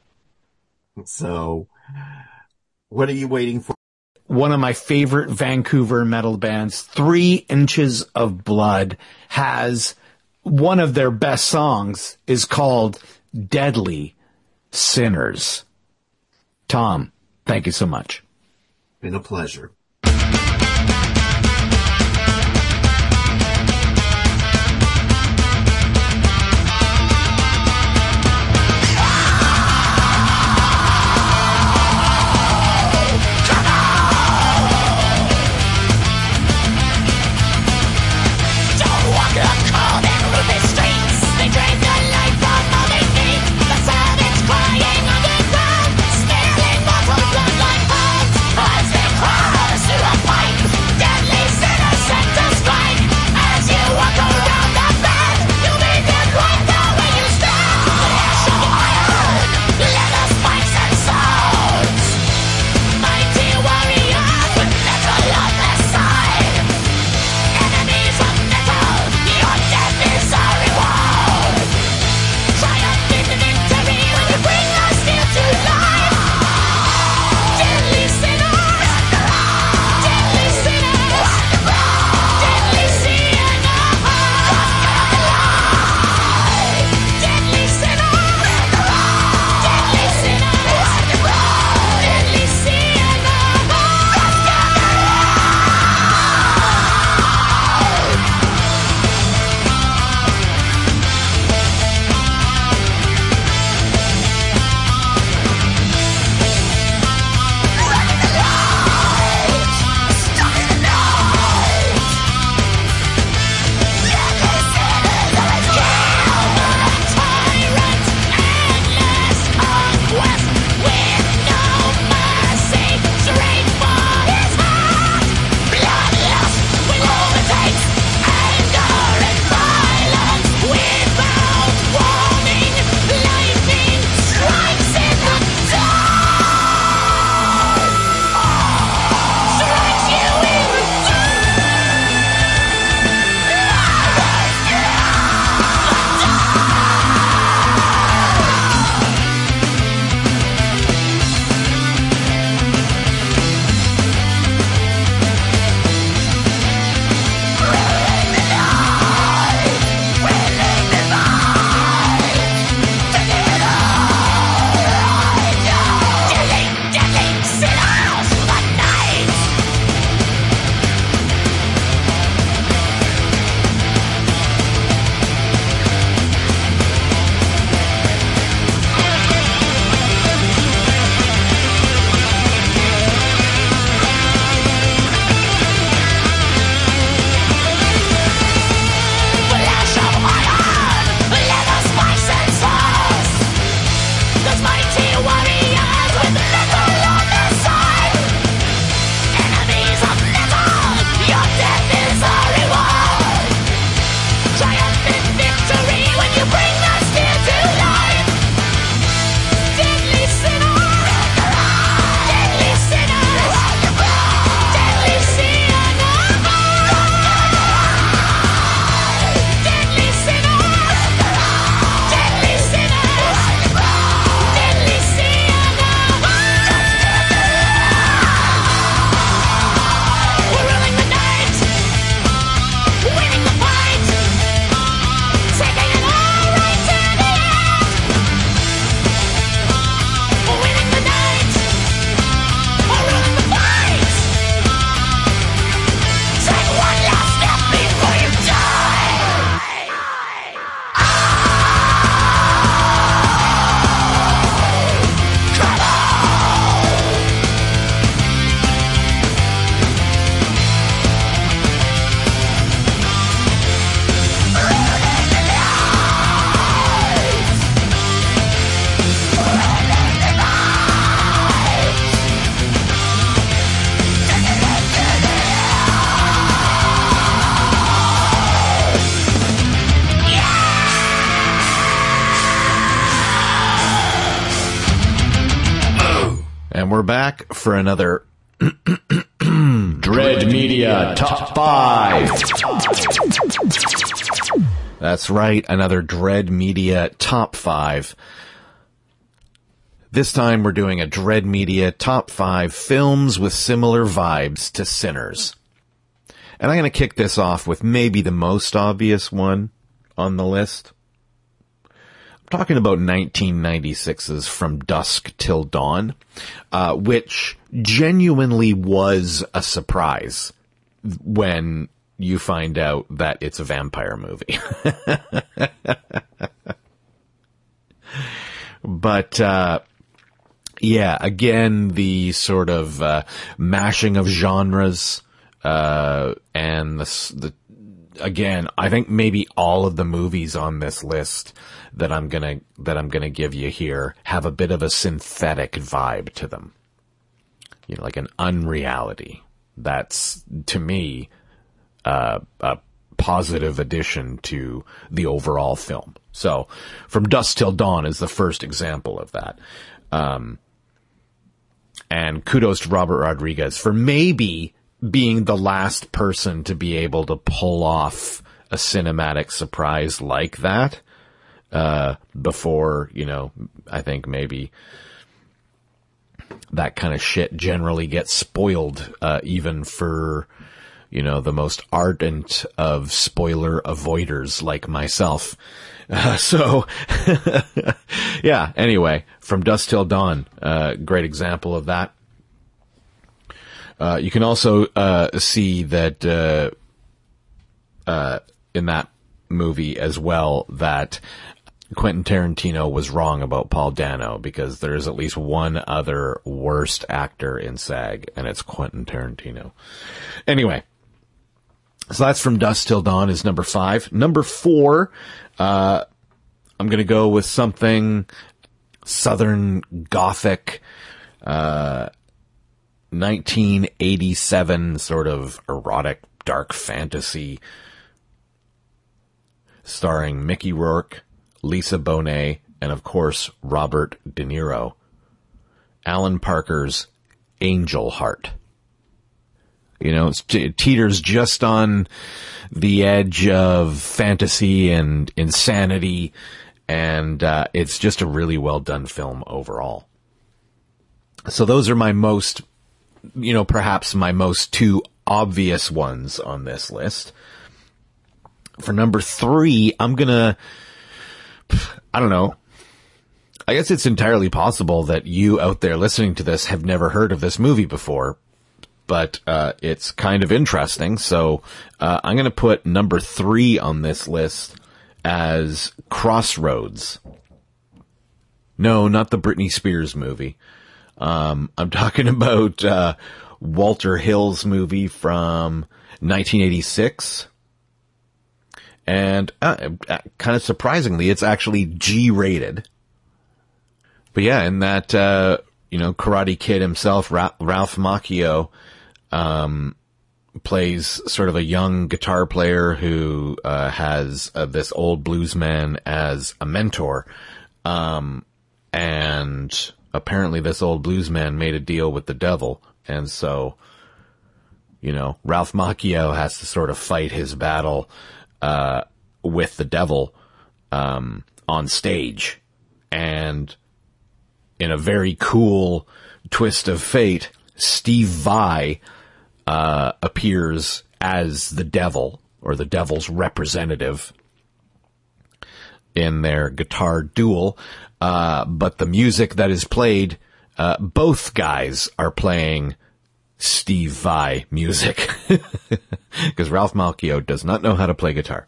So, what are you waiting for? One of my favorite Vancouver metal bands, Three Inches of Blood, has one of their best songs is called Deadly Sinners. Tom, thank you so much. Been a pleasure. And we're back for another Dread Media Top five. That's right, another Dread Media Top five. This time we're doing a Dread Media Top five films with similar vibes to Sinners. And I'm going to kick this off with maybe the most obvious one on the list. I'm talking about nineteen ninety-six's From Dusk Till Dawn, uh, which genuinely was a surprise when you find out that it's a vampire movie. But, uh, yeah, again, the sort of, uh, mashing of genres, uh, and the, the, again, I think maybe all of the movies on this list that I'm gonna, that I'm gonna give you here have a bit of a synthetic vibe to them. You know, like an unreality. That's, to me, uh, a positive addition to the overall film. So, From Dusk Till Dawn is the first example of that. Um, and kudos to Robert Rodriguez for maybe being the last person to be able to pull off a cinematic surprise like that, uh, before, you know, I think maybe that kind of shit generally gets spoiled, uh, even for, you know, the most ardent of spoiler avoiders like myself. Uh, so, yeah, anyway, From Dusk Till Dawn, uh, great example of that. Uh, you can also, uh, see that, uh, uh, in that movie as well, that Quentin Tarantino was wrong about Paul Dano, because there's at least one other worst actor in SAG, and it's Quentin Tarantino. Anyway, so that's From Dusk Till Dawn is number five. Number four, uh, I'm gonna go with something Southern Gothic, uh, nineteen eighty-seven sort of erotic dark fantasy starring Mickey Rourke, Lisa Bonet, and of course Robert De Niro. Alan Parker's Angel Heart. You know, it's, it teeters just on the edge of fantasy and insanity, and uh, it's just a really well done film overall. So those are my most, you know, perhaps my most two obvious ones on this list. For number three, I'm gonna, I don't know. I guess it's entirely possible that you out there listening to this have never heard of this movie before, but uh, it's kind of interesting. So uh, I'm going to put number three on this list as Crossroads. No, not the Britney Spears movie. Um, I'm talking about uh, Walter Hill's movie from nineteen eighty-six. And uh, kind of surprisingly, it's actually G-rated. But yeah, in that, uh, you know, Karate Kid himself, Ra- Ralph Macchio, um, plays sort of a young guitar player who uh, has uh, this old bluesman as a mentor. Um, and apparently this old bluesman made a deal with the devil. And so, you know, Ralph Macchio has to sort of fight his battle Uh, with the devil, um, on stage. And in a very cool twist of fate, Steve Vai, uh, appears as the devil, or the devil's representative, in their guitar duel. Uh, but the music that is played, uh, both guys are playing Steve Vai music, because Ralph Macchio does not know how to play guitar.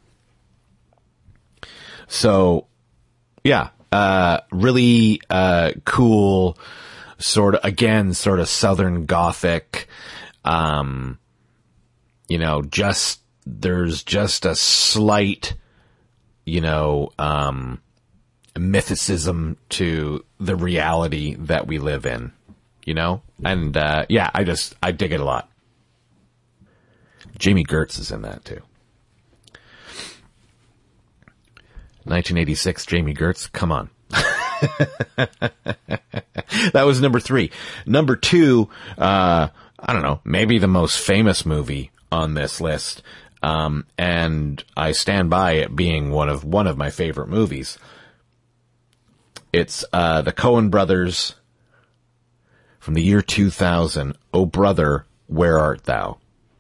So, yeah, uh, really, uh, cool, sort of, again, sort of Southern Gothic, um, you know, just, there's just a slight, you know, um, mythicism to the reality that we live in. You know? And, uh, yeah, I just, I dig it a lot. Jamie Gertz is in that, too. nineteen eighty-six, Jamie Gertz, come on. That was number three. Number two, uh, I don't know, maybe the most famous movie on this list, Um, and I stand by it being one of, one of my favorite movies. It's, uh, the Coen brothers from the year two thousand. Oh Brother, Where Art Thou?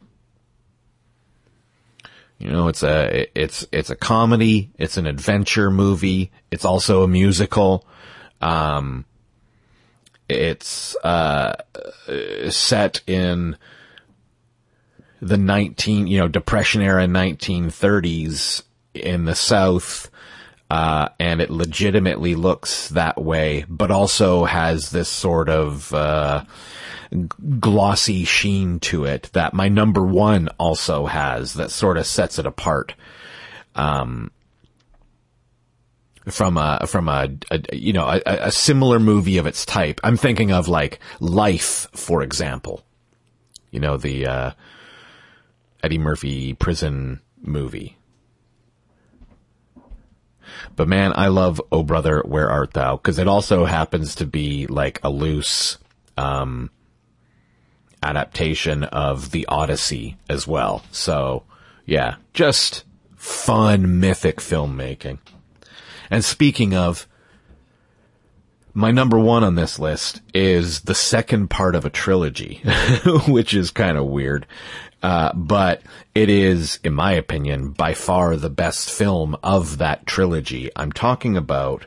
You know, it's a, it's, it's a comedy. It's an adventure movie. It's also a musical. Um, it's, uh, set in the nineteen, you know, Depression era nineteen thirties in the South. Uh, and it legitimately looks that way, but also has this sort of, uh, glossy sheen to it that my number one also has, that sort of sets it apart. Um, from a, from a, a you know, a, a similar movie of its type. I'm thinking of like Life, for example. You know, the, uh, Eddie Murphy prison movie. But man, I love Oh Brother, Where Art Thou? Because it also happens to be like a loose, um, adaptation of The Odyssey as well. So, yeah, just fun, mythic filmmaking. And speaking of, my number one on this list is the second part of a trilogy, which is kind of weird. Uh, but it is, in my opinion, by far the best film of that trilogy. I'm talking about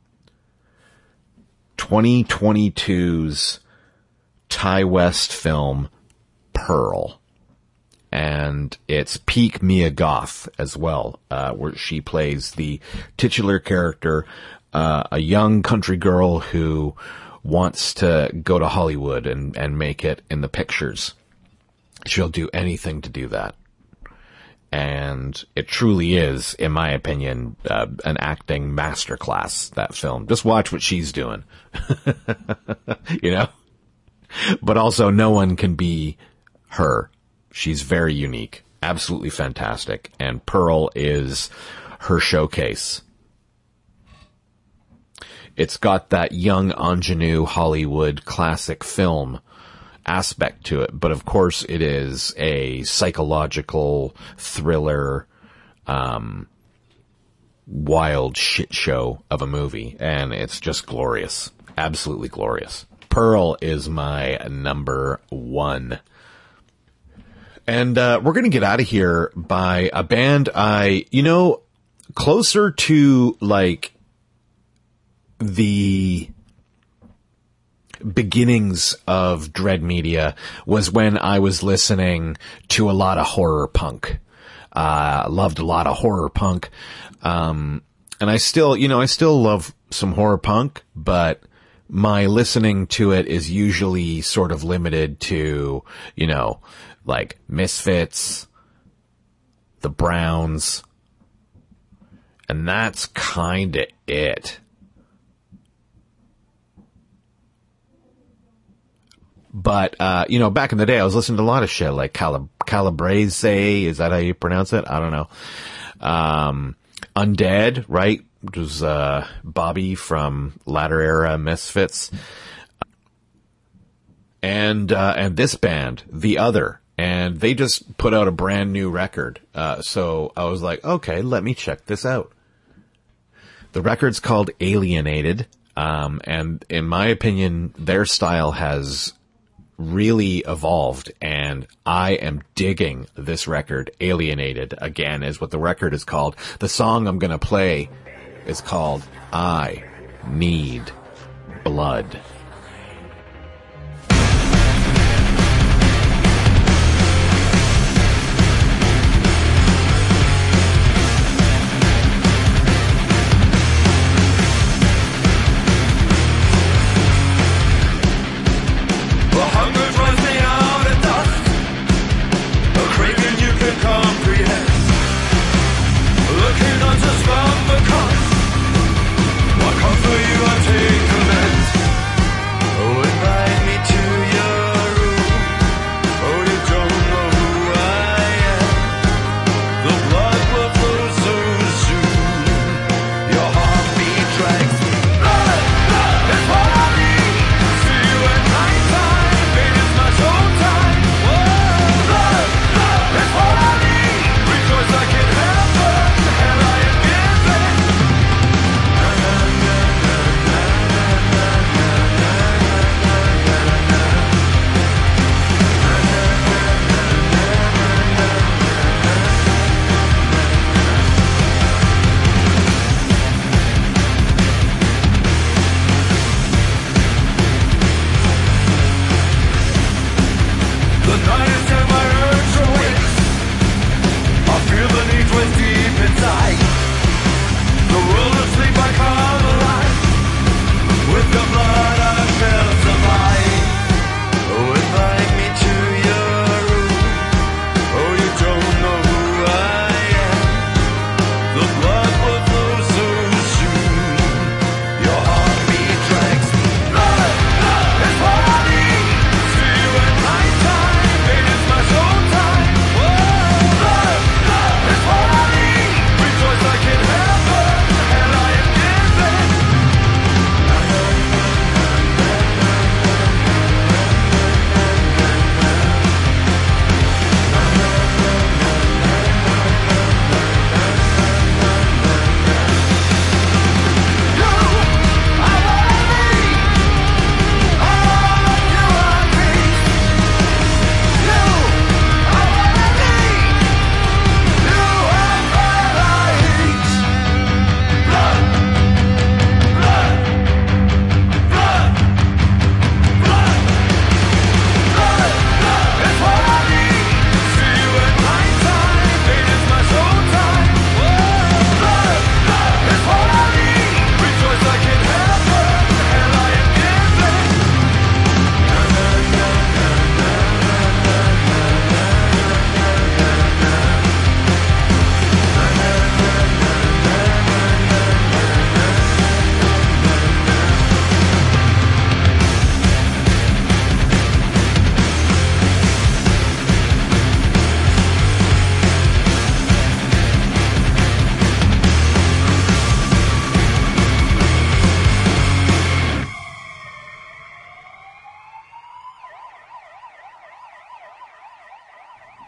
twenty twenty-two's Ty West film, Pearl. And it's peak Mia Goth as well, uh, where she plays the titular character, uh, a young country girl who wants to go to Hollywood and, and make it in the pictures. She'll do anything to do that. And it truly is, in my opinion, uh, an acting masterclass, that film. Just watch what she's doing. You know? But also, no one can be her. She's very unique. Absolutely fantastic. And Pearl is her showcase. It's got that young ingenue Hollywood classic film aspect to it, but of course it is a psychological thriller, um, wild shit show of a movie, and it's just glorious. Absolutely glorious. Pearl is my number one. And, uh, we're gonna get out of here by a band I, you know, closer to, like, the beginnings of Dread Media was when I was listening to a lot of horror punk. Uh, loved a lot of horror punk. Um, and I still, you know, I still love some horror punk, but my listening to it is usually sort of limited to, you know, like Misfits, the Browns, and that's kinda it. But, uh, you know, back in the day, I was listening to a lot of shit like Calib- Calabrese. Is that how you pronounce it? I don't know. Um, Undead, right? Which was, uh, Bobby from latter era Misfits. And, uh, and this band, The Other. And they just put out a brand new record. Uh, so I was like, okay, let me check this out. The record's called Alienated. Um, and in my opinion, their style has really evolved, and I am digging this record. Alienated, again, is what the record is called. The song I'm gonna play is called I Need Blood. What comes for you, I take command.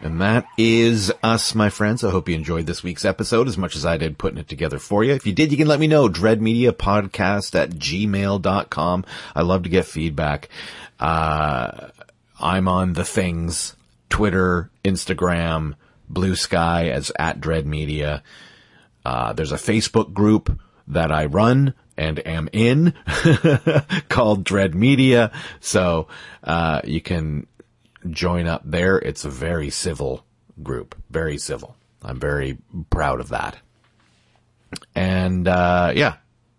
And that is us, my friends. I hope you enjoyed this week's episode as much as I did putting it together for you. If you did, you can let me know. dreadmediapodcast at gmail dot com. I love to get feedback. Uh, I'm on the things, Twitter, Instagram, Blue Sky as at dreadmedia. Uh, there's a Facebook group that I run and am in called Dread Media. So, uh, you can join up there. It's a very civil group, very civil. I'm very proud of that. And, uh, yeah.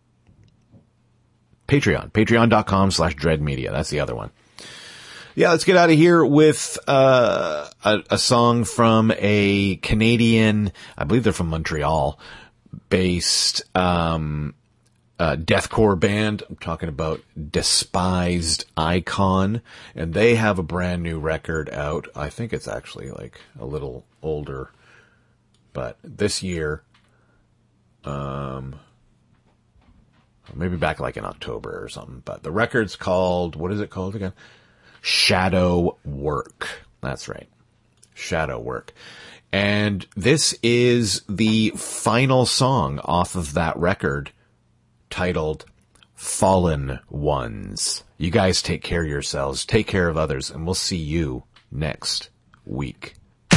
Patreon, patreon.com slash dreadmedia. That's the other one. Yeah, let's get out of here with, uh, a, a song from a Canadian, I believe they're from Montreal, based, um, Uh, deathcore band. I'm talking about Despised Icon, and they have a brand new record out. I think it's actually like a little older, but this year, um, maybe back like in October or something. But the record's called, what is it called again? Shadow Work. That's right. Shadow Work. And this is the final song off of that record, titled Fallen Ones. You guys take care of yourselves, take care of others, and we'll see you next week.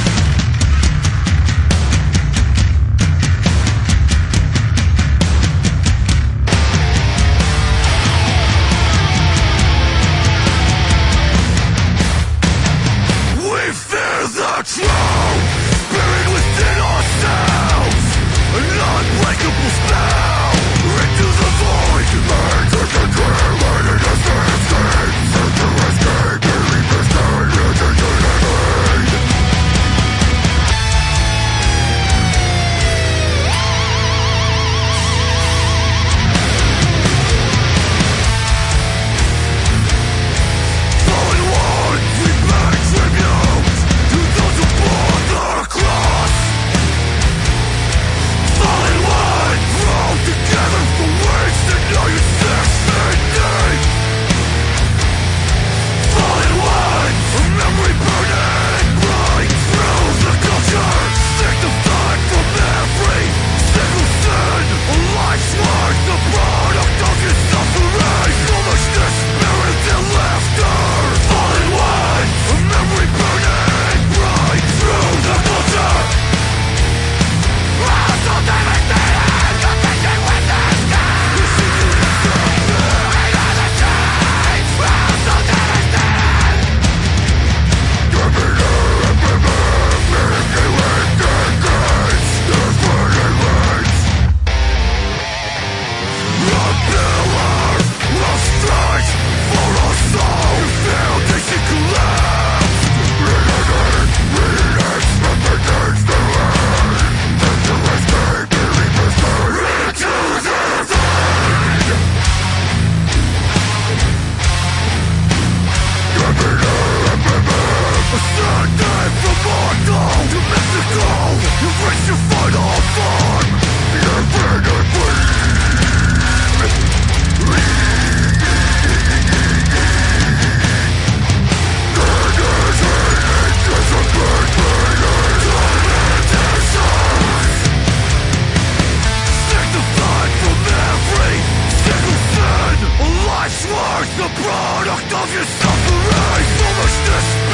We fear the truth, buried within ourselves, an unbreakable spell. Into the void, learn to control, learn to escape, search to escape, believe the story, return to the void. Fallen ones, we pay tribute to those who bore the cross. Fallen ones, thrown together for ways to know you sixty. Fallen ones, a memory burning bright through the culture, sanctified from every single sin. A life's worth, the product of your suffering, foolishness, spirit and laughter. Fallen ones, a memory burning bright through the culture. Oh, so devastating, competing with the sky. Ain't on the change, oh, so devastating. Remember, remember, making with the gates, there's burning lights. A pillar of strength for our soul, foundation collapsed. Reading, reading, repetitions the land. To escape, believe the story, into the void. Remember, remember, a sad day from Mortal to Mexico. You've reached your final form. You're burning free. Sanctified from every single sin. A life's worth, the product of your suffering. Foolishness.